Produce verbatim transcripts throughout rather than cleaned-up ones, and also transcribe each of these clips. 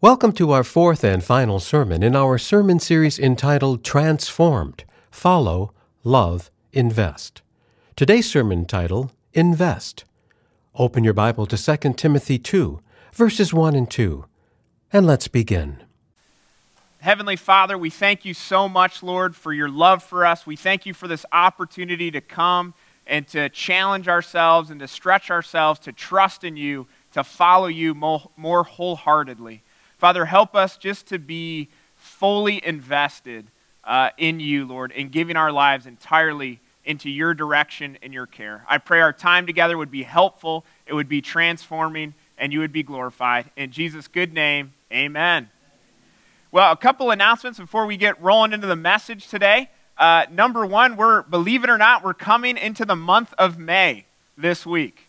Welcome to our fourth and final sermon in our sermon series entitled Transformed, Follow, Love, Invest. Today's sermon title, Invest. Open your Bible to Second Timothy two, verses one and two, and let's begin. Heavenly Father, we thank you so much, Lord, for your love for us. We thank you for this opportunity to come and to challenge ourselves and to stretch ourselves, to trust in you, to follow you more, more wholeheartedly. Father, help us just to be fully invested uh, in you, Lord, in giving our lives entirely into your direction and your care. I pray our time together would be helpful, it would be transforming, and you would be glorified. In Jesus' good name, amen. Well, a couple announcements before we get rolling into the message today. Uh, number one, we're, believe it or not, we're coming into the month of May this week.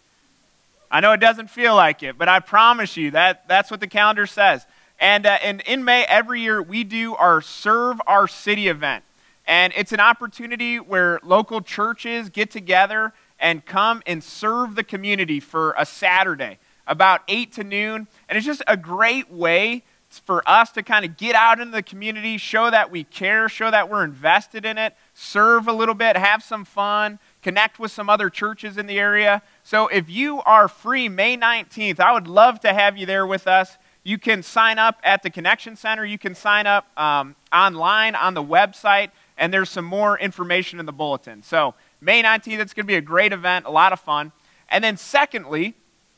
I know it doesn't feel like it, but I promise you that that's what the calendar says. And, uh, and in May, every year, we do our Serve Our City event. And it's an opportunity where local churches get together and come and serve the community for a Saturday, about eight to noon. And it's just a great way for us to kind of get out into the community, show that we care, show that we're invested in it, serve a little bit, have some fun, connect with some other churches in the area. So if you are free May nineteenth, I would love to have you there with us. You can sign up at the Connection Center. You can sign up um, online on the website, and there's some more information in the bulletin. So May nineteenth, it's going to be a great event, a lot of fun. And then secondly,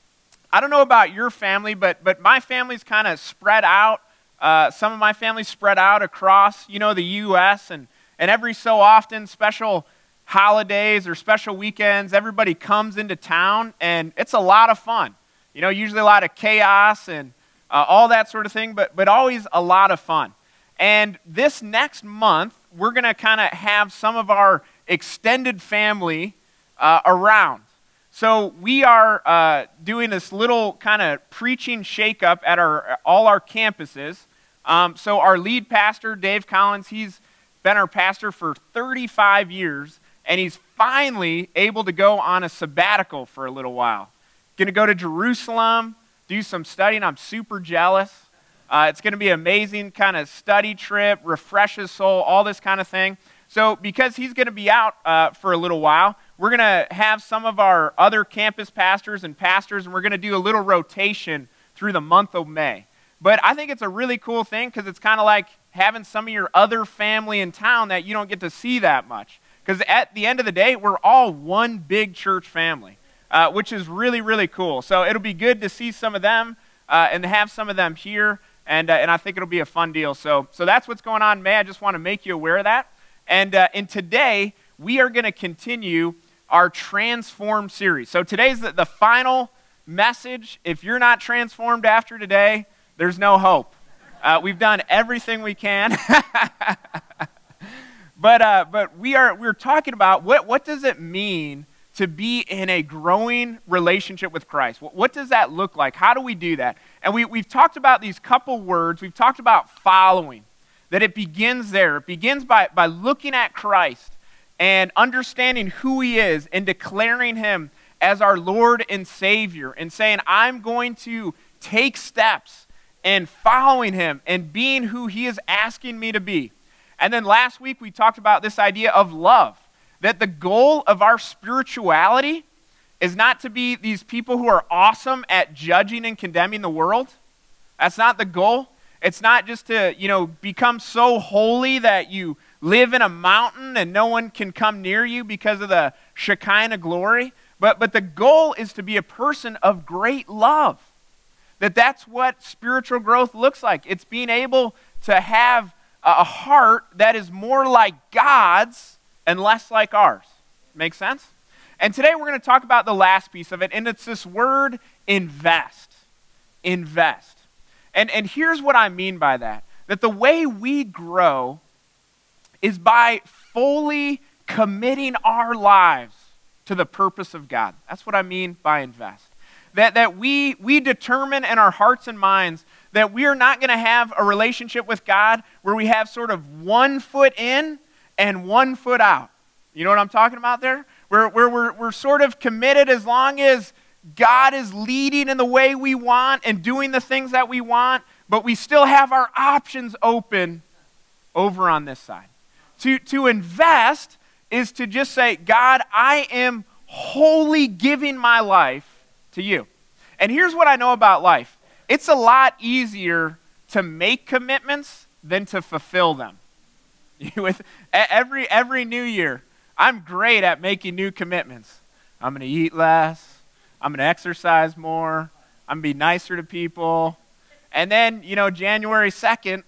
I don't know about your family, but but my family's kind of spread out. Uh, some of my family's spread out across, you know, the U S, and, and every so often, special holidays or special weekends, everybody comes into town, and it's a lot of fun. You know, usually a lot of chaos and Uh, all that sort of thing, but but always a lot of fun. And this next month, we're going to kind of have some of our extended family uh, around. So we are uh, doing this little kind of preaching shakeup at our all our campuses. Um, so our lead pastor, Dave Collins, he's been our pastor for thirty-five years, and he's finally able to go on a sabbatical for a little while. Going to go to Jerusalem, do some studying. I'm super jealous. Uh, it's going to be an amazing kind of study trip, refresh his soul, all this kind of thing. So because he's going to be out uh, for a little while, we're going to have some of our other campus pastors and pastors, and we're going to do a little rotation through the month of May. But I think it's a really cool thing because it's kind of like having some of your other family in town that you don't get to see that much. Because at the end of the day, we're all one big church family. Uh, which is really, really cool. So it'll be good to see some of them uh, and have some of them here, and uh, and I think it'll be a fun deal. So so that's what's going on in May. I just want to make you aware of that. And, uh, and today, we are going to continue our Transform series. So today's the, the final message. If you're not transformed after today, there's no hope. Uh, we've done everything we can. but uh, but we are we're talking about what what does it mean to be in a growing relationship with Christ. What, what does that look like? How do we do that? And we, we've talked about these couple words. We've talked about following, that it begins there. It begins by, by looking at Christ and understanding who he is and declaring him as our Lord and Savior and saying, I'm going to take steps and following him and being who he is asking me to be. And then last week we talked about this idea of love. That the goal of our spirituality is not to be these people who are awesome at judging and condemning the world. That's not the goal. It's not just to, you know, become so holy that you live in a mountain and no one can come near you because of the Shekinah glory. But, but the goal is to be a person of great love. That that's what spiritual growth looks like. It's being able to have a heart that is more like God's and less like ours. Make sense? And today we're going to talk about the last piece of it, and it's this word invest. Invest. And, and here's what I mean by that. That the way we grow is by fully committing our lives to the purpose of God. That's what I mean by invest. That, that we, we determine in our hearts and minds that we are not going to have a relationship with God where we have sort of one foot in and one foot out. You know what I'm talking about there? Where, where we're, we're sort of committed as long as God is leading in the way we want and doing the things that we want, but we still have our options open over on this side. To, to invest is to just say, God, I am wholly giving my life to you. And here's what I know about life. It's a lot easier to make commitments than to fulfill them. With every, every new year, I'm great at making new commitments. I'm going to eat less. I'm going to exercise more. I'm going to be nicer to people. And then, you know, January second,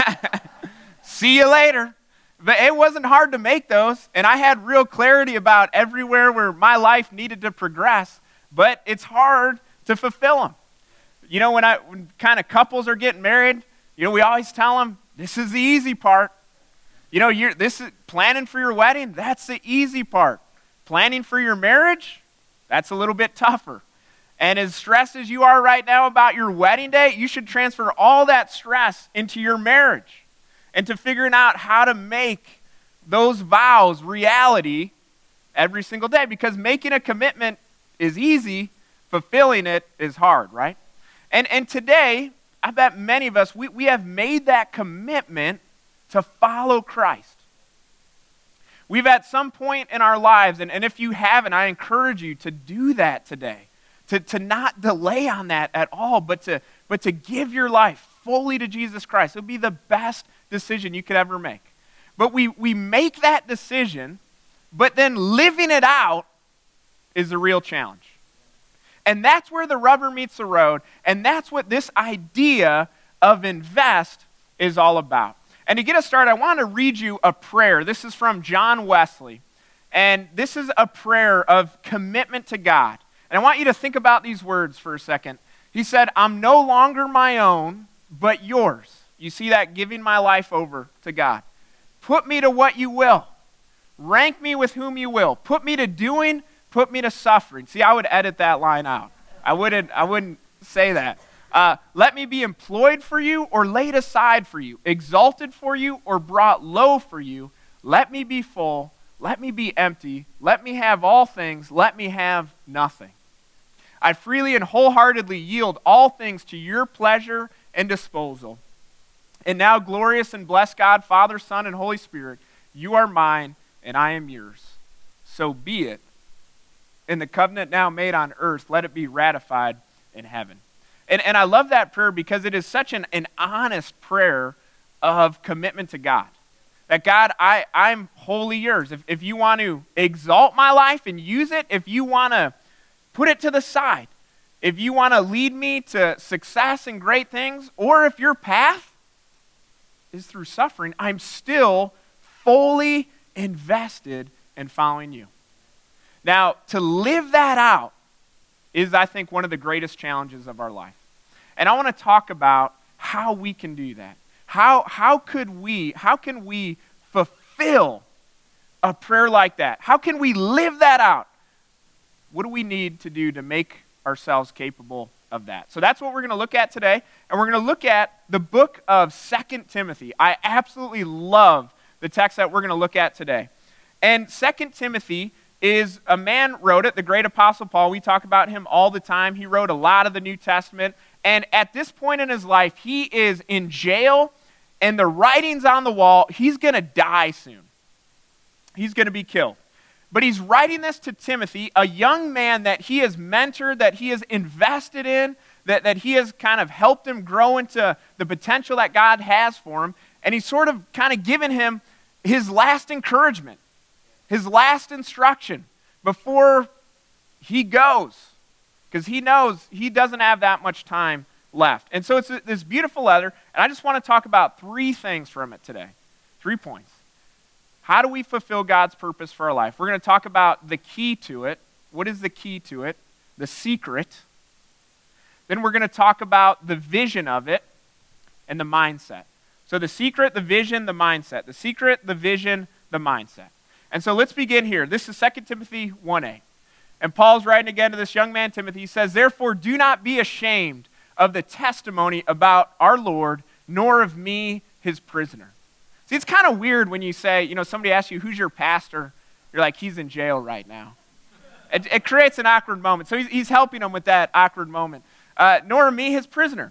see you later. But it wasn't hard to make those, and I had real clarity about everywhere where my life needed to progress, but it's hard to fulfill them. You know, when I when kind of couples are getting married, you know, we always tell them, this is the easy part. You know, you're this is planning for your wedding, that's the easy part. Planning for your marriage, that's a little bit tougher. And as stressed as you are right now about your wedding day, you should transfer all that stress into your marriage and to figuring out how to make those vows reality every single day. Because making a commitment is easy, fulfilling it is hard, right? And and today, I bet many of us, we, we have made that commitment to follow Christ. We've at some point in our lives, and, and if you haven't, I encourage you to do that today. To, to not delay on that at all, but to, but to give your life fully to Jesus Christ. It would be the best decision you could ever make. But we, we make that decision, but then living it out is a real challenge. And that's where the rubber meets the road, and that's what this idea of invest is all about. And to get us started, I want to read you a prayer. This is from John Wesley, and this is a prayer of commitment to God. And I want you to think about these words for a second. He said, I'm no longer my own, but yours. You see that? Giving my life over to God. Put me to what you will. Rank me with whom you will. Put me to doing, put me to suffering. See, I would edit that line out. I wouldn't, I wouldn't say that. Uh, let me be employed for you or laid aside for you, exalted for you or brought low for you. Let me be full. Let me be empty. Let me have all things. Let me have nothing. I freely and wholeheartedly yield all things to your pleasure and disposal. And now, glorious and blessed God, Father, Son, and Holy Spirit, you are mine and I am yours. So be it. In the covenant now made on earth, let it be ratified in heaven. And, and I love that prayer because it is such an, an honest prayer of commitment to God. That God, I, I'm wholly yours. If, if you want to exalt my life and use it, if you want to put it to the side, if you want to lead me to success and great things, or if your path is through suffering, I'm still fully invested in following you. Now, to live that out is, I think, one of the greatest challenges of our life. And I want to talk about how we can do that. How, how could we, how can we fulfill a prayer like that? How can we live that out? What do we need to do to make ourselves capable of that? So that's what we're going to look at today. And we're going to look at the book of Second Timothy. I absolutely love the text that we're going to look at today. And Second Timothy is a man wrote it, the great apostle Paul. We talk about him all the time. He wrote a lot of the New Testament. And at this point in his life, he is in jail, and the writing's on the wall. He's going to die soon. He's going to be killed. But he's writing this to Timothy, a young man that he has mentored, that he has invested in, that, that he has kind of helped him grow into the potential that God has for him. And he's sort of kind of given him his last encouragement, his last instruction before he goes. Because he knows he doesn't have that much time left. And so it's this beautiful letter, and I just want to talk about three things from it today. Three points. How do we fulfill God's purpose for our life? We're going to talk about the key to it. What is the key to it? The secret. Then we're going to talk about the vision of it and the mindset. So the secret, the vision, the mindset. The secret, the vision, the mindset. And so let's begin here. This is Second Timothy one a. And Paul's writing again to this young man, Timothy. He says, therefore, do not be ashamed of the testimony about our Lord, nor of me, his prisoner. See, it's kind of weird when you say, you know, somebody asks you, who's your pastor? You're like, he's in jail right now. It, it creates an awkward moment. So he's, he's helping them with that awkward moment. Uh, nor me, his prisoner,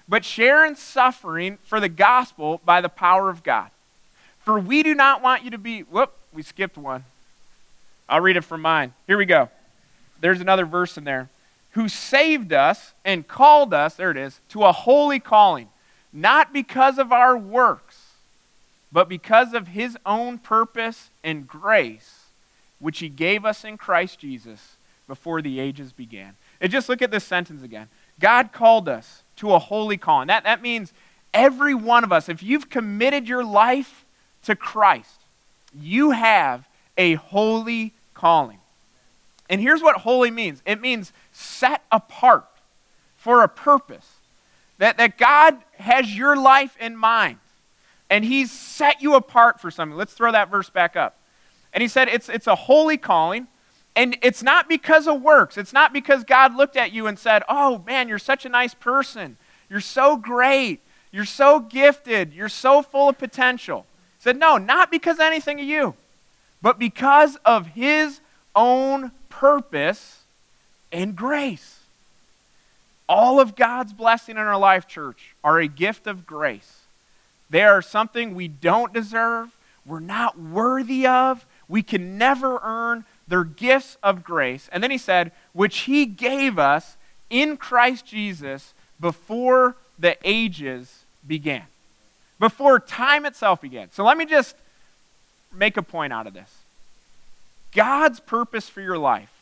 but share in suffering for the gospel by the power of God. For we do not want you to be, whoop, we skipped one. I'll read it from mine. Here we go. There's another verse in there. Who saved us and called us, there it is, to a holy calling, not because of our works, but because of his own purpose and grace, which he gave us in Christ Jesus before the ages began. And just look at this sentence again. God called us to a holy calling. That, that means every one of us, if you've committed your life to Christ, you have a holy calling. And here's what holy means. It means set apart for a purpose. That, that God has your life in mind. And he's set you apart for something. Let's throw that verse back up. And he said it's, it's a holy calling. And it's not because of works. It's not because God looked at you and said, oh man, you're such a nice person. You're so great. You're so gifted. You're so full of potential. He said, no, not because of anything of you, but because of his own purpose and grace. All of God's blessing in our life, church, are a gift of grace. They are something we don't deserve, we're not worthy of, we can never earn. They're gifts of grace. And then he said, which he gave us in Christ Jesus before the ages began. Before time itself began. So let me just make a point out of this. God's purpose for your life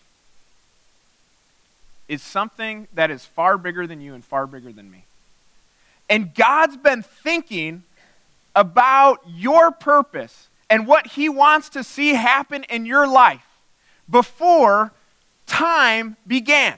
is something that is far bigger than you and far bigger than me. And God's been thinking about your purpose and what he wants to see happen in your life before time began.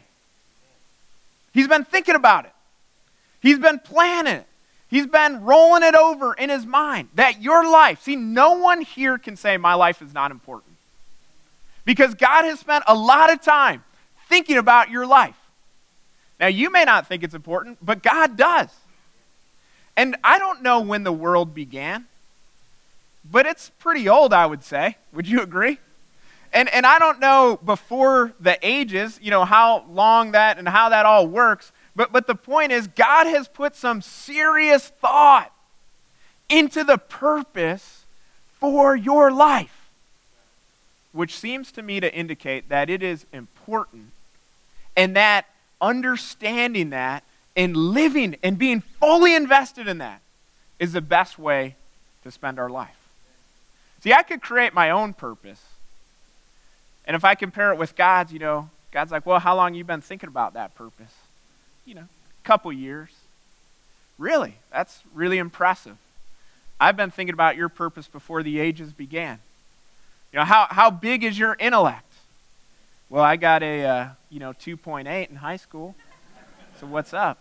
He's been thinking about it. He's been planning it. He's been rolling it over in his mind that your life, see, no one here can say my life is not important. Because God has spent a lot of time thinking about your life. Now, you may not think it's important, but God does. And I don't know when the world began, but it's pretty old, I would say. Would you agree? And and I don't know before the ages, you know, how long that and how that all works, but, but the point is God has put some serious thought into the purpose for your life, which seems to me to indicate that it is important and that understanding that and living and being fully invested in that is the best way to spend our life. See, I could create my own purpose. And if I compare it with God's, you know, God's like, well, how long have you been thinking about that purpose? You know, a couple years. Really? That's really impressive. I've been thinking about your purpose before the ages began. You know, how, how big is your intellect? Well, I got a, uh, you know, two point eight in high school. So what's up?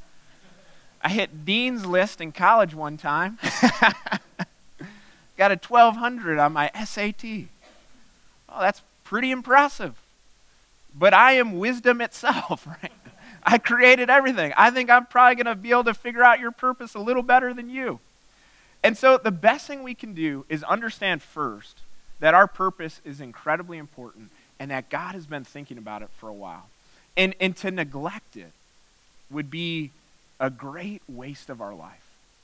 I hit Dean's List in college one time. Got a twelve hundred on my S A T. Oh, that's pretty impressive. But I am wisdom itself, right? I created everything. I think I'm probably going to be able to figure out your purpose a little better than you. And so the best thing we can do is understand first that our purpose is incredibly important and that God has been thinking about it for a while. And, and to neglect it would be a great waste of our life.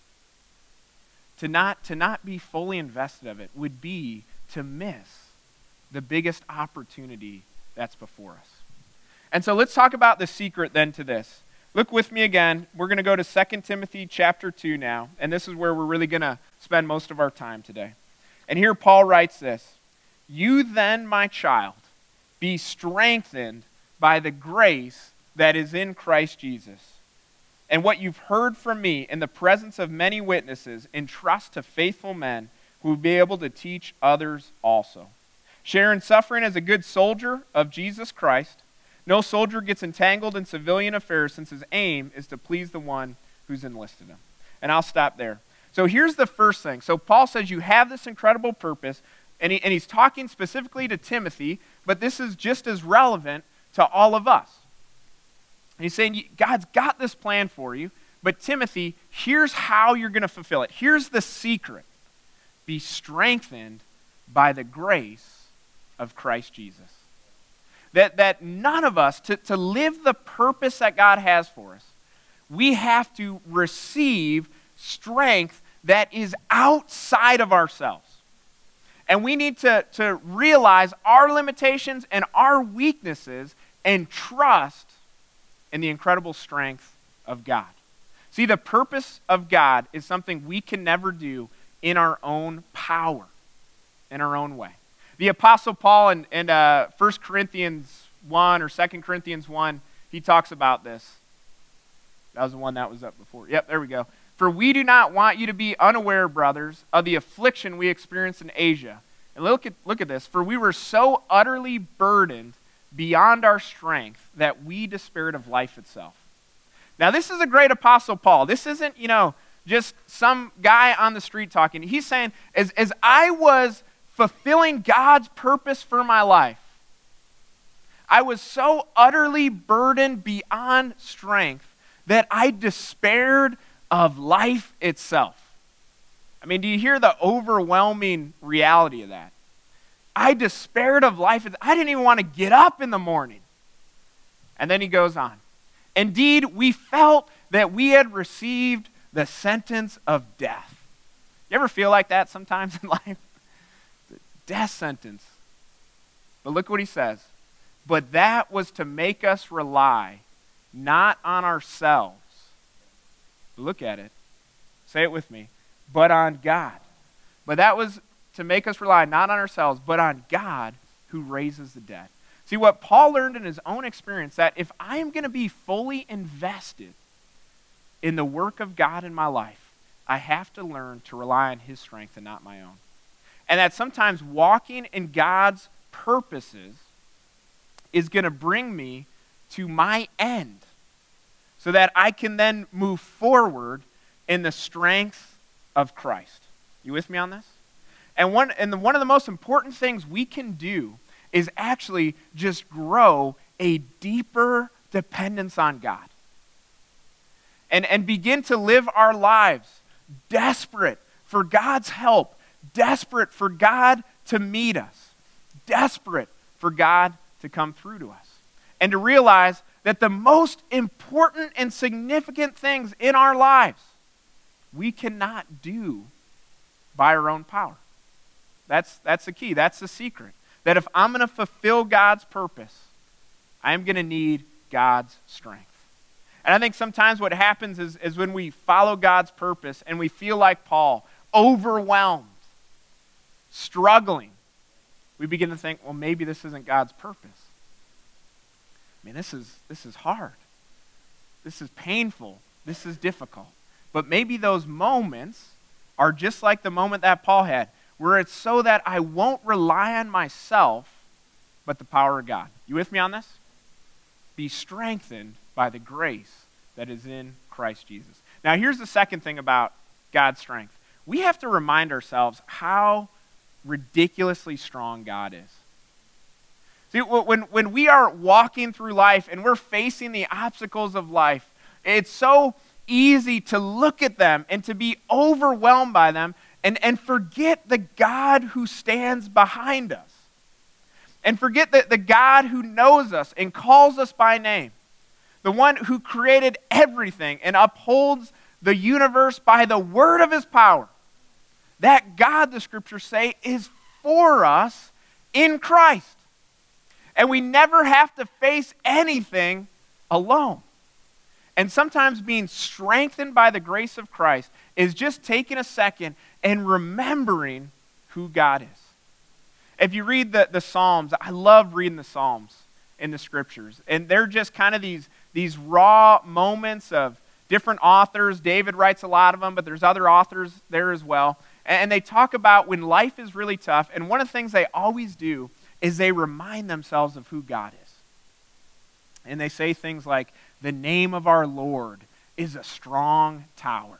To not, to not be fully invested of it would be to miss the biggest opportunity that's before us. And so let's talk about the secret then to this. Look with me again. We're going to go to Second Timothy chapter two now, and this is where we're really going to spend most of our time today. And here Paul writes this, "You then, my child, be strengthened by the grace that is in Christ Jesus. And what you've heard from me in the presence of many witnesses, entrust to faithful men who will be able to teach others also. Share in suffering as a good soldier of Jesus Christ. No soldier gets entangled in civilian affairs, since his aim is to please the one who's enlisted him." And I'll stop there. So here's the first thing. So Paul says you have this incredible purpose, and, he, and he's talking specifically to Timothy, but this is just as relevant to all of us. And he's saying, God's got this plan for you, but Timothy, here's how you're going to fulfill it. Here's the secret. Be strengthened by the grace of Christ Jesus. That, that none of us, to, to live the purpose that God has for us, we have to receive strength that is outside of ourselves. And we need to, to realize our limitations and our weaknesses and trust in the incredible strength of God. See, the purpose of God is something we can never do in our own power, in our own way. The Apostle Paul in, in uh, First Corinthians one or Second Corinthians one, he talks about this. That was the one that was up before. Yep, there we go. For we do not want you to be unaware, brothers, of the affliction we experienced in Asia. And look at, look at this. For we were so utterly burdened beyond our strength that we despaired of life itself. Now, this is a great Apostle Paul. This isn't, you know, just some guy on the street talking. He's saying, as, as I was fulfilling God's purpose for my life, I was so utterly burdened beyond strength that I despaired of life itself. I mean, do you hear the overwhelming reality of that? I despaired of life. I didn't even want to get up in the morning. And then he goes on. Indeed, we felt that we had received the sentence of death. You ever feel like that sometimes in life? The death sentence. But look what he says. But that was to make us rely not on ourselves. Look at it. Say it with me. But on God. But that was to make us rely not on ourselves, but on God who raises the dead. See, what Paul learned in his own experience, that if I am going to be fully invested in the work of God in my life, I have to learn to rely on his strength and not my own. And that sometimes walking in God's purposes is going to bring me to my end so that I can then move forward in the strength of Christ. You with me on this? And one, and the, one of the most important things we can do is actually just grow a deeper dependence on God. And, and begin to live our lives desperate for God's help, desperate for God to meet us, desperate for God to come through to us. And to realize that the most important and significant things in our lives we cannot do by our own power. That's, that's the key. That's the secret. That if I'm going to fulfill God's purpose, I'm going to need God's strength. And I think sometimes what happens is, is when we follow God's purpose and we feel like Paul, overwhelmed, struggling, we begin to think, well, maybe this isn't God's purpose. I mean, this is, this is hard. This is painful. This is difficult. But maybe those moments are just like the moment that Paul had, where it's so that I won't rely on myself, but the power of God. You with me on this? Be strengthened by the grace that is in Christ Jesus. Now, here's the second thing about God's strength. We have to remind ourselves how ridiculously strong God is. See, when, when we are walking through life and we're facing the obstacles of life, it's so easy to look at them and to be overwhelmed by them and, and forget the God who stands behind us. And forget the, the God who knows us and calls us by name. The one who created everything and upholds the universe by the word of his power. That God, the scriptures say, is for us in Christ. And we never have to face anything alone. And sometimes being strengthened by the grace of Christ is just taking a second and remembering who God is. If you read the, the Psalms, I love reading the Psalms in the scriptures. And they're just kind of these, these raw moments of different authors. David writes a lot of them, but there's other authors there as well. And they talk about when life is really tough. And one of the things they always do is they remind themselves of who God is. And they say things like, the name of our Lord is a strong tower.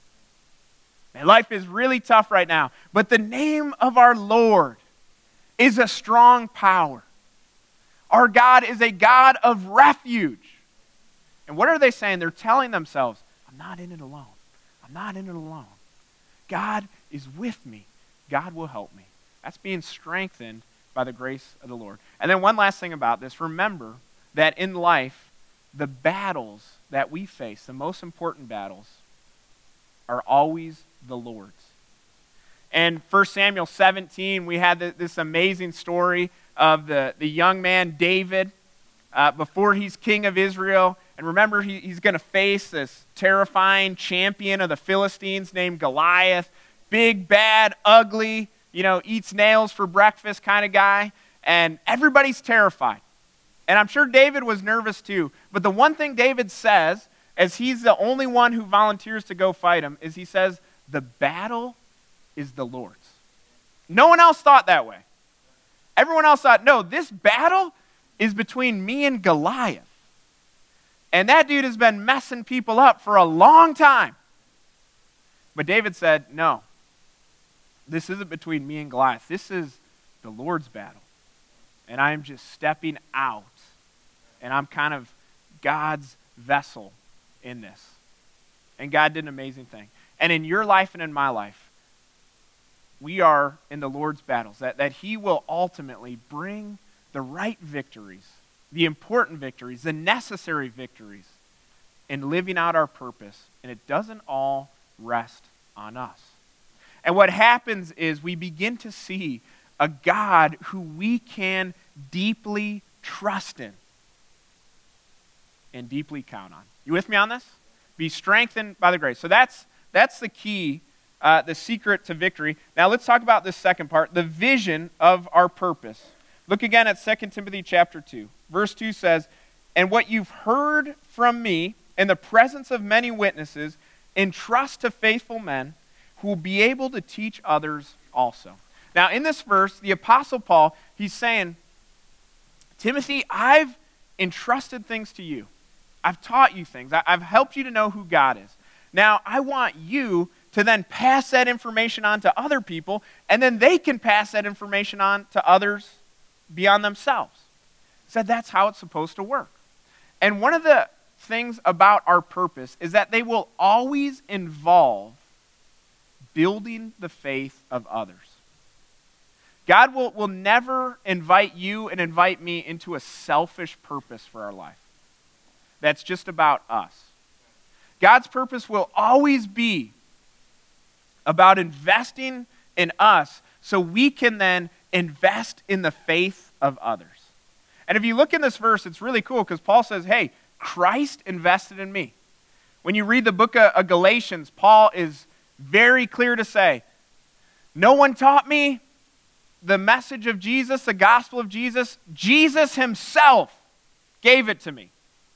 And life is really tough right now, but the name of our Lord is a strong power. Our God is a God of refuge. And what are they saying? They're telling themselves, I'm not in it alone. I'm not in it alone. God is with me. God will help me. That's being strengthened by the grace of the Lord. And then one last thing about this. Remember that in life, the battles that we face, the most important battles, are always the Lord's. And First Samuel seventeen, we had this amazing story of the, the young man David uh, before he's king of Israel. And remember, he, he's going to face this terrifying champion of the Philistines named Goliath. Big, bad, ugly, you know, eats nails for breakfast kind of guy. And everybody's terrified. And I'm sure David was nervous too. But the one thing David says, as he's the only one who volunteers to go fight him, is he says, the battle is the Lord's. No one else thought that way. Everyone else thought, no, this battle is between me and Goliath. And that dude has been messing people up for a long time. But David said, no, this isn't between me and Goliath. This is the Lord's battle. And I'm just stepping out. And I'm kind of God's vessel in this. And God did an amazing thing. And in your life and in my life, we are in the Lord's battles, that, that he will ultimately bring the right victories, the important victories, the necessary victories in living out our purpose. And it doesn't all rest on us. And what happens is we begin to see a God who we can deeply trust in and deeply count on. You with me on this? Be strengthened by the grace. So that's that's the key, uh, the secret to victory. Now let's talk about this second part, the vision of our purpose. Look again at Second Timothy chapter two. Verse two says, and what you've heard from me in the presence of many witnesses, entrust to faithful men who will be able to teach others also. Now in this verse, the Apostle Paul, he's saying, Timothy, I've entrusted things to you. I've taught you things. I've helped you to know who God is. Now, I want you to then pass that information on to other people, and then they can pass that information on to others beyond themselves. He said that's how it's supposed to work. And one of the things about our purpose is that they will always involve building the faith of others. God will, will never invite you and invite me into a selfish purpose for our life that's just about us. God's purpose will always be about investing in us so we can then invest in the faith of others. And if you look in this verse, it's really cool because Paul says, hey, Christ invested in me. When you read the book of Galatians, Paul is very clear to say, no one taught me the message of Jesus, the gospel of Jesus. Jesus himself gave it to me.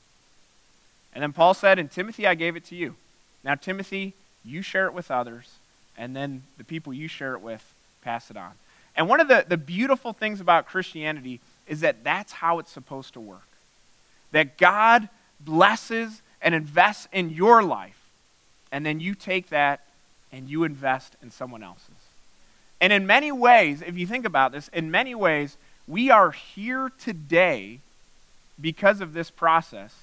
And then Paul said, and Timothy, I gave it to you. Now, Timothy, you share it with others, and then the people you share it with, pass it on. And one of the, the beautiful things about Christianity is that that's how it's supposed to work. That God blesses and invests in your life, and then you take that and you invest in someone else's. And in many ways, if you think about this, in many ways, we are here today because of this process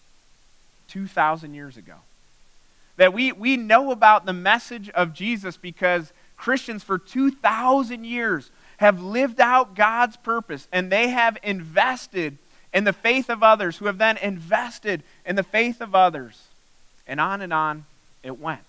two thousand years ago. That we, we know about the message of Jesus because Christians for two thousand years have lived out God's purpose, and they have invested in the faith of others who have then invested in the faith of others. And on and on it went.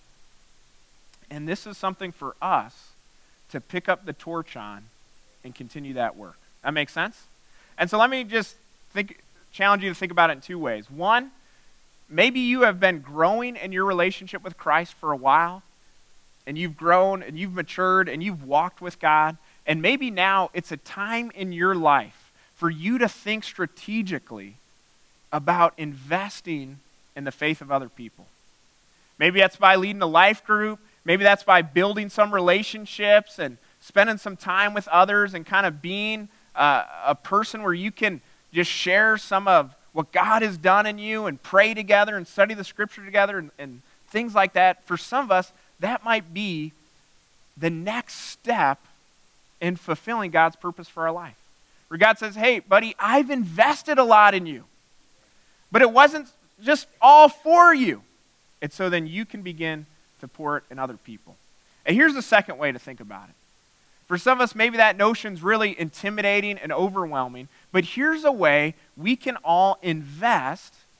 And this is something for us to pick up the torch on and continue that work. That makes sense? And so let me just think, challenge you to think about it in two ways. One, maybe you have been growing in your relationship with Christ for a while, and you've grown and you've matured and you've walked with God, and maybe now it's a time in your life for you to think strategically about investing in the faith of other people. Maybe that's by leading a life group. Maybe that's by building some relationships and spending some time with others and kind of being uh, a person where you can just share some of what God has done in you and pray together and study the scripture together and, and things like that. For some of us, that might be the next step in fulfilling God's purpose for our life. Where God says, hey, buddy, I've invested a lot in you. But it wasn't just all for you. It's so then you can begin to pour it in other people. And here's the second way to think about it. For some of us, maybe that notion's really intimidating and overwhelming, but here's a way we can all invest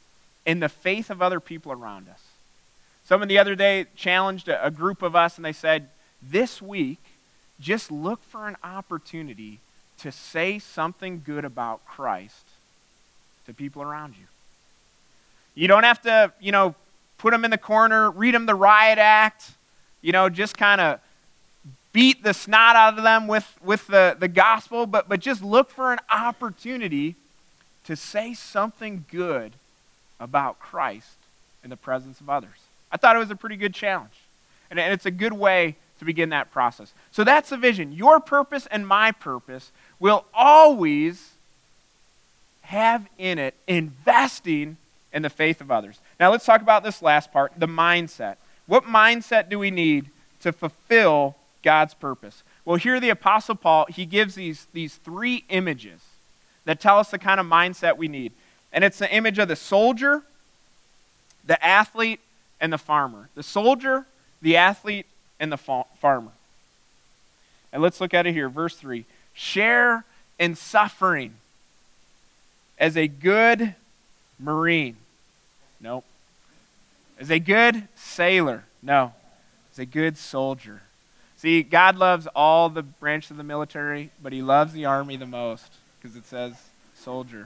in the faith of other people around us. Someone the other day challenged a, a group of us, and they said, this week, just look for an opportunity to say something good about Christ to people around you. You don't have to, you know, put them in the corner, read them the riot act, you know, just kind of beat the snot out of them with, with the, the gospel, but, but just look for an opportunity to say something good about Christ in the presence of others. I thought it was a pretty good challenge. And, and it's a good way to begin that process. So that's the vision. Your purpose and my purpose will always have in it investing in the faith of others. Now let's talk about this last part, the mindset. What mindset do we need to fulfill God's purpose? Well, here the Apostle Paul, he gives these, these three images that tell us the kind of mindset we need. And it's the image of the soldier, the athlete, and the farmer. The soldier, the athlete, and the fa- farmer. And let's look at it here, verse three. Share in suffering as a good Marine. Nope. As a good sailor. No. As a good soldier. See, God loves all the branches of the military, but he loves the army the most because it says soldier.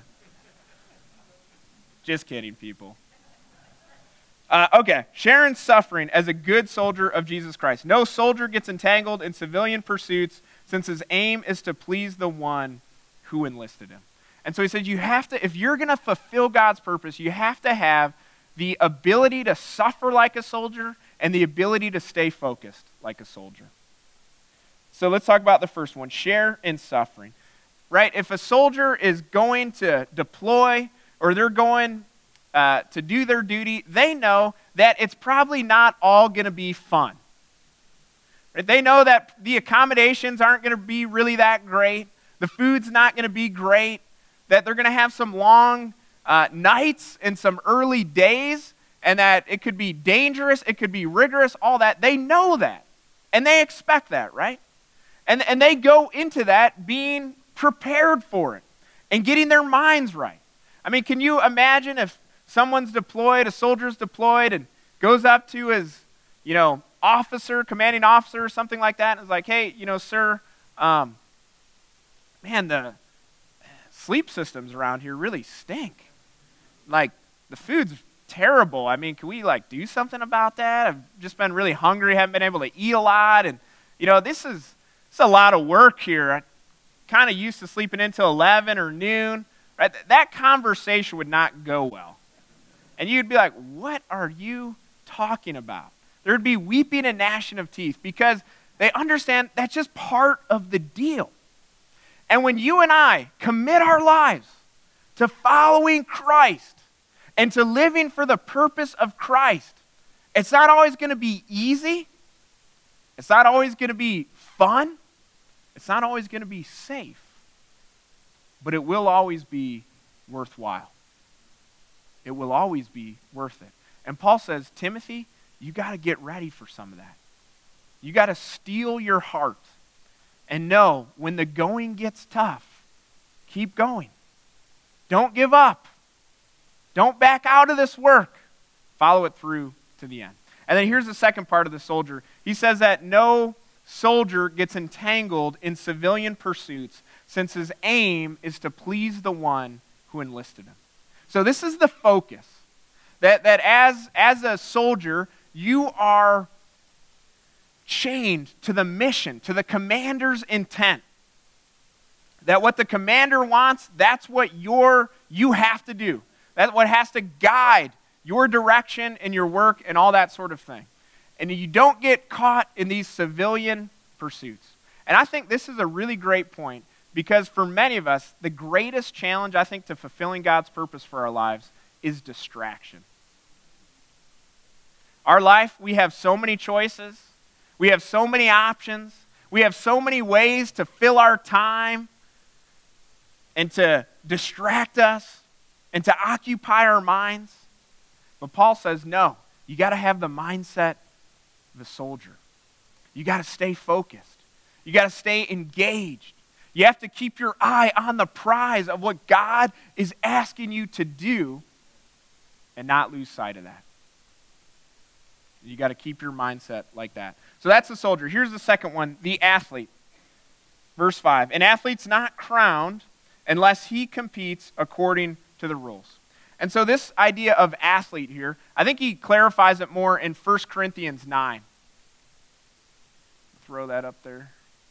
Just kidding, people. Uh, okay, share in suffering as a good soldier of Jesus Christ. No soldier gets entangled in civilian pursuits since his aim is to please the one who enlisted him. And so he said, you have to, if you're going to fulfill God's purpose, you have to have the ability to suffer like a soldier and the ability to stay focused like a soldier. So let's talk about the first one, share in suffering. Right? If a soldier is going to deploy or they're going uh, to do their duty, they know that it's probably not all going to be fun. Right? They know that the accommodations aren't going to be really that great. The food's not going to be great. That they're going to have some long uh, nights and some early days, and that it could be dangerous, it could be rigorous, all that. They know that, and they expect that, right? And, and they go into that being prepared for it and getting their minds right. I mean, can you imagine if someone's deployed, a soldier's deployed, and goes up to his, you know, officer, commanding officer, or something like that, and is like, hey, you know, sir, um, man, the sleep systems around here really stink. Like, the food's terrible. I mean, can we, like, do something about that? I've just been really hungry, haven't been able to eat a lot, and, you know, this is, this is a lot of work here. I kind of used to sleeping until eleven or noon. Right? That conversation would not go well. And you'd be like, what are you talking about? There'd be weeping and gnashing of teeth because they understand that's just part of the deal. And when you and I commit our lives to following Christ and to living for the purpose of Christ, it's not always going to be easy. It's not always going to be fun. It's not always going to be safe. But it will always be worthwhile. It will always be worth it. And Paul says, Timothy, you got to get ready for some of that. You got to steel your heart and know when the going gets tough, keep going. Don't give up. Don't back out of this work. Follow it through to the end. And then here's the second part of the soldier. He says that no soldier gets entangled in civilian pursuits since his aim is to please the one who enlisted him. So this is the focus. That, that as, as a soldier, you are chained to the mission, to the commander's intent. That what the commander wants, that's what you're, you have to do. That's what has to guide your direction and your work and all that sort of thing. And you don't get caught in these civilian pursuits. And I think this is a really great point because for many of us, the greatest challenge, I think, to fulfilling God's purpose for our lives is distraction. Our life, we have so many choices. We have so many options. We have so many ways to fill our time and to distract us and to occupy our minds. But Paul says, no, you got to have the mindset of a soldier. You got to stay focused. You got to stay engaged. You have to keep your eye on the prize of what God is asking you to do and not lose sight of that. You got to keep your mindset like that. So that's the soldier. Here's the second one, the athlete. Verse five, an athlete's not crowned unless he competes according to the rules. And so this idea of athlete here, I think he clarifies it more in First Corinthians nine. Throw that up there.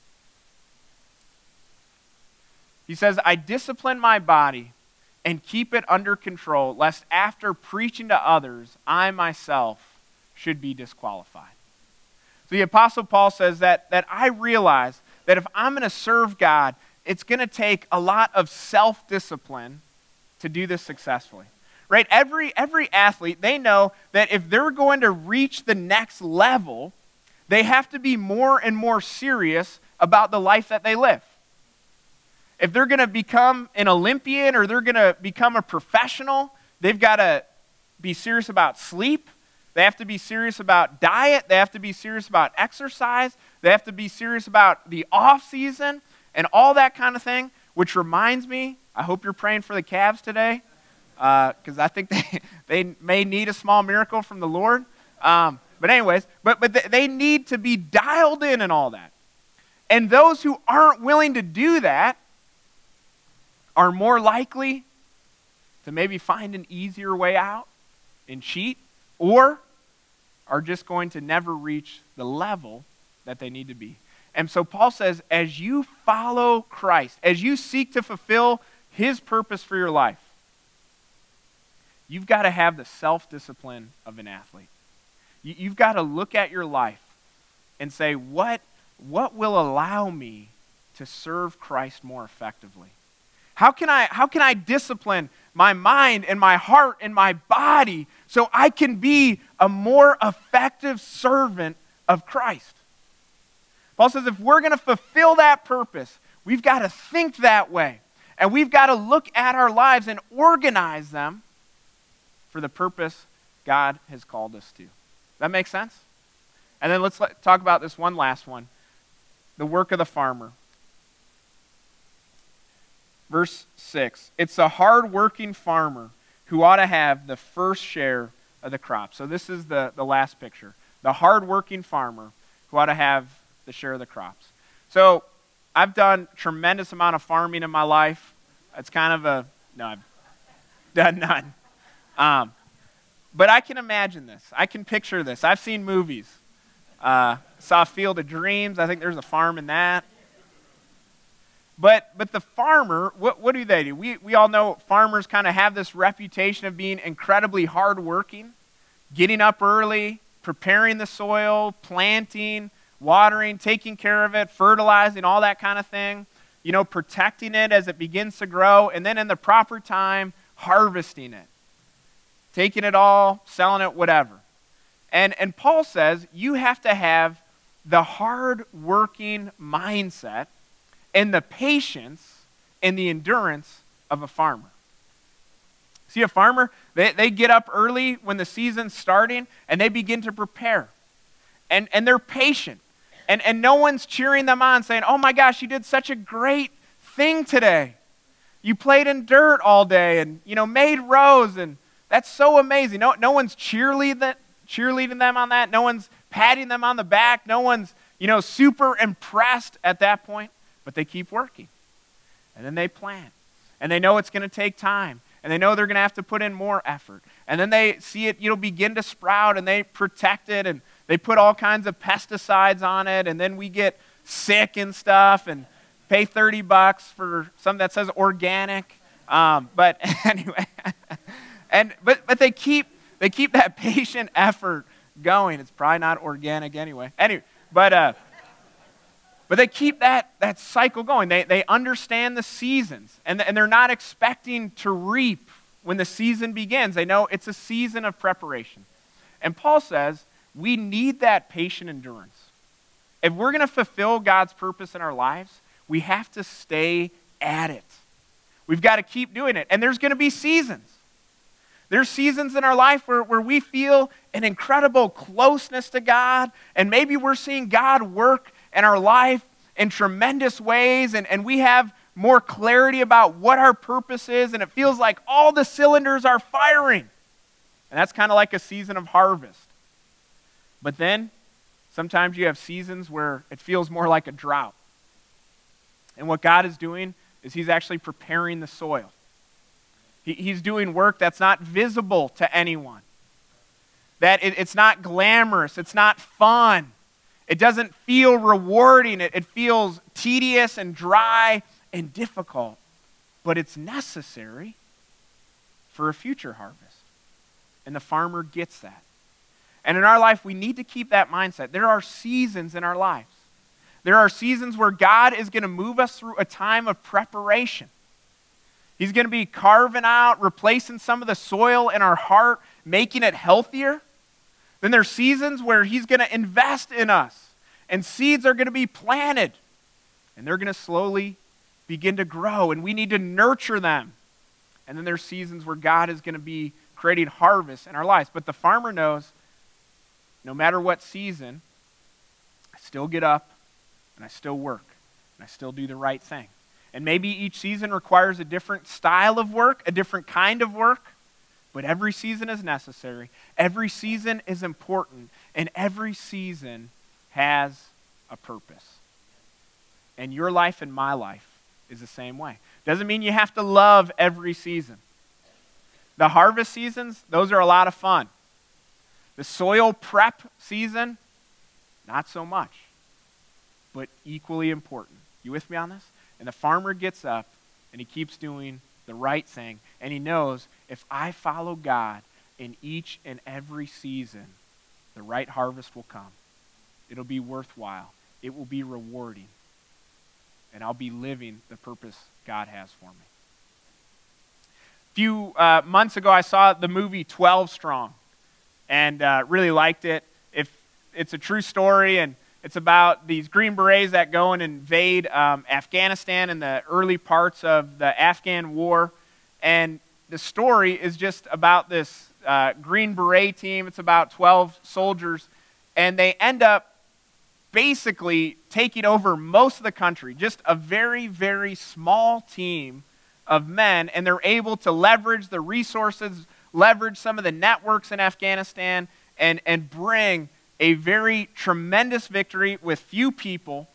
He says, I discipline my body and keep it under control, lest after preaching to others, I myself should be disqualified. So the Apostle Paul says that, that I realize that if I'm going to serve God, it's going to take a lot of self-discipline to do this successfully. Right? Every, every athlete, they know that if they're going to reach the next level, they have to be more and more serious about the life that they live. If they're going to become an Olympian or they're going to become a professional, they've got to be serious about sleep. They have to be serious about diet. They have to be serious about exercise. They have to be serious about the off season and all that kind of thing, which reminds me, I hope you're praying for the Cavs today, because uh, I think they, they may need a small miracle from the Lord. Um, but anyways, but, but they need to be dialed in and all that. And those who aren't willing to do that are more likely to maybe find an easier way out and cheat, or are just going to never reach the level that they need to be. And so Paul says, as you follow Christ, as you seek to fulfill his purpose for your life, you've got to have the self-discipline of an athlete. You've got to look at your life and say, what, what will allow me to serve Christ more effectively? How can I, how can I discipline my mind and my heart and my body so I can be a more effective servant of Christ? Paul says if we're going to fulfill that purpose, we've got to think that way. And we've got to look at our lives and organize them for the purpose God has called us to. That makes sense? And then let's let, talk about this one last one, the work of the farmer. Verse six, it's a hard-working farmer who ought to have the first share of the crop. So this is the, the last picture. The hard-working farmer who ought to have the share of the crops. So I've done a tremendous amount of farming in my life. It's kind of a, no, I've done none. Um, but I can imagine this. I can picture this. I've seen movies. Uh, saw Field of Dreams. I think there's a farm in that. But but the farmer, what, what do they do? We, we all know farmers kind of have this reputation of being incredibly hardworking, getting up early, preparing the soil, planting, watering, taking care of it, fertilizing, all that kind of thing. You know, protecting it as it begins to grow, and then in the proper time, harvesting it. Taking it all, selling it, whatever. And, and Paul says you have to have the hard-working mindset and the patience and the endurance of a farmer. See, a farmer, they, they get up early when the season's starting, and they begin to prepare. And, and they're patient. And, and no one's cheering them on saying, oh my gosh, you did such a great thing today. You played in dirt all day and, you know, made rows, and that's so amazing. No, no one's cheerleading, cheerleading them on that. No one's patting them on the back. No one's, you know, super impressed at that point. But they keep working. And then they plant. And they know it's going to take time. And they know they're going to have to put in more effort. And then they see it, you know, begin to sprout, and they protect it, and they put all kinds of pesticides on it, and then we get sick and stuff and pay thirty bucks for something that says organic. Um, but anyway, and but but they keep they keep that patient effort going. It's probably not organic anyway. Anyway, but uh But they keep that, that cycle going. They, they understand the seasons, and, and they're not expecting to reap when the season begins. They know it's a season of preparation. And Paul says we need that patient endurance. If we're going to fulfill God's purpose in our lives, we have to stay at it. We've got to keep doing it. And there's going to be seasons. There's seasons in our life where, where we feel an incredible closeness to God, and maybe we're seeing God work in our life in tremendous ways, and, and we have more clarity about what our purpose is, and it feels like all the cylinders are firing. And that's kind of like a season of harvest. But then, sometimes you have seasons where it feels more like a drought. And what God is doing is he's actually preparing the soil. He, he's doing work that's not visible to anyone. That it, it's not glamorous. It's not fun. It doesn't feel rewarding. It, it feels tedious and dry and difficult. But it's necessary for a future harvest. And the farmer gets that. And in our life, we need to keep that mindset. There are seasons in our lives. There are seasons where God is going to move us through a time of preparation. He's going to be carving out, replacing some of the soil in our heart, making it healthier. Then there's seasons where he's going to invest in us, and seeds are going to be planted, and they're going to slowly begin to grow, and we need to nurture them. And then there's seasons where God is going to be creating harvest in our lives. But the farmer knows, no matter what season, I still get up, and I still work, and I still do the right thing. And maybe each season requires a different style of work, a different kind of work, but every season is necessary. Every season is important, and every season has a purpose. And your life and my life is the same way. Doesn't mean you have to love every season. The harvest seasons, those are a lot of fun. The soil prep season, not so much, but equally important. You with me on this? And the farmer gets up and he keeps doing the right thing. And he knows if I follow God in each and every season, the right harvest will come. It'll be worthwhile. It will be rewarding. And I'll be living the purpose God has for me. A few uh, months ago, I saw the movie twelve Strong and uh, really liked it. If it's a true story, and it's about these Green Berets that go and invade um, Afghanistan in the early parts of the Afghan war. And the story is just about this uh, Green Beret team. It's about twelve soldiers. And they end up basically taking over most of the country. Just a very, very small team of men. And they're able to leverage the resources, leverage some of the networks in Afghanistan, and, and bring a very tremendous victory with few people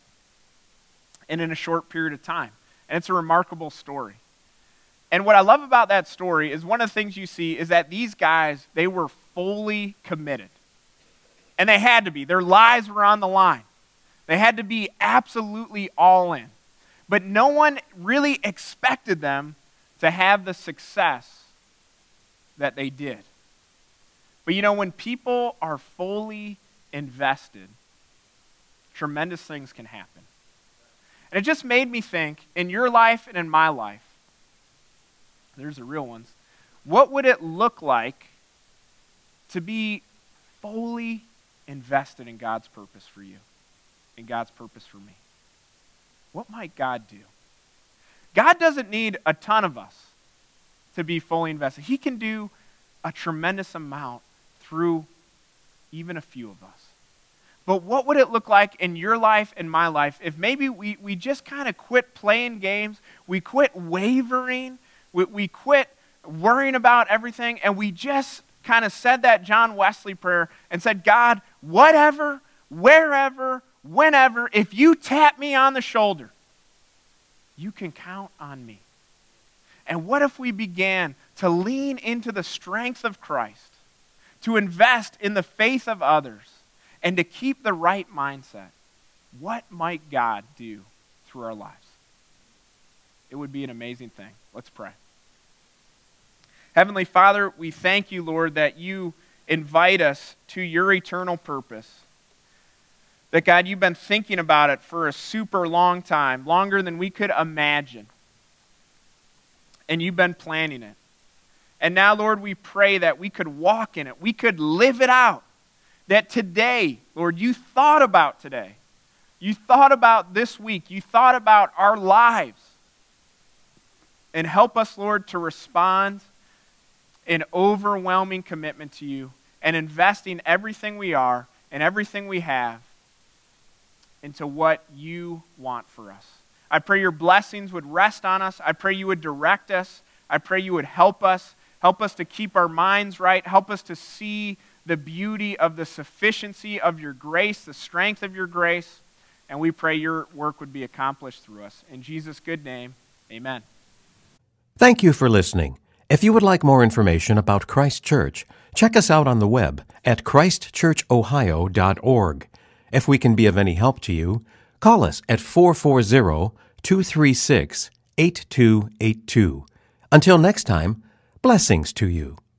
and in a short period of time. And it's a remarkable story. And what I love about that story is one of the things you see is that these guys, they were fully committed. And they had to be. Their lives were on the line. They had to be absolutely all in. But no one really expected them to have the success that they did. But you know, when people are fully invested, tremendous things can happen. And it just made me think, in your life and in my life, there's the real ones, what would it look like to be fully invested in God's purpose for you, in God's purpose for me? What might God do? God doesn't need a ton of us to be fully invested. He can do a tremendous amount through even a few of us. But what would it look like in your life and my life if maybe we, we just kind of quit playing games, we quit wavering, we, we quit worrying about everything, and we just kind of said that John Wesley prayer and said, God, whatever, wherever, whenever, if you tap me on the shoulder, you can count on me. And what if we began to lean into the strength of Christ, to invest in the faith of others, and to keep the right mindset? What might God do through our lives? It would be an amazing thing. Let's pray. Heavenly Father, we thank you, Lord, that you invite us to your eternal purpose. That, God, you've been thinking about it for a super long time, longer than we could imagine. And you've been planning it. And now, Lord, we pray that we could walk in it. We could live it out. That today, Lord, you thought about today. You thought about this week. You thought about our lives. And help us, Lord, to respond in overwhelming commitment to you and investing everything we are and everything we have into what you want for us. I pray your blessings would rest on us. I pray you would direct us. I pray you would help us. Help us to keep our minds right. Help us to see the beauty of the sufficiency of your grace, the strength of your grace. And we pray your work would be accomplished through us. In Jesus' good name, amen. Thank you for listening. If you would like more information about Christ Church, check us out on the web at christ church ohio dot org. If we can be of any help to you, call us at four four zero, two three six, eight two eight two. Until next time, blessings to you.